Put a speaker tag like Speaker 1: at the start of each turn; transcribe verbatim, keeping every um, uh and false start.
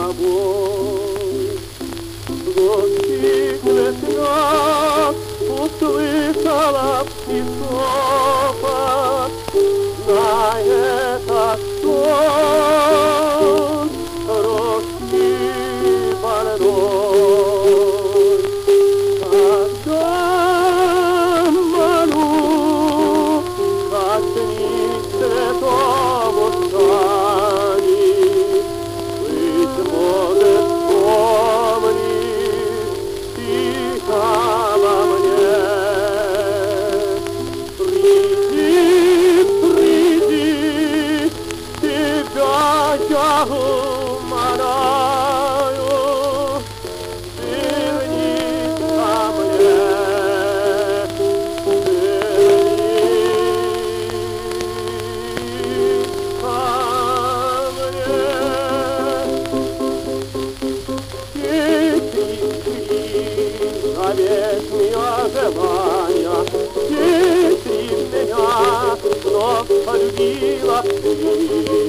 Speaker 1: тобой. Лучик весна услышала птицова, знай это сон русский больной. Когда ману коснись святого стани, быть может, вспомнишь тихо обо мне. Приди, приди, тебя я умоляю, вернись ко мне, вернись ко мне. Навек меня желания, если меня вновь полюбила ты.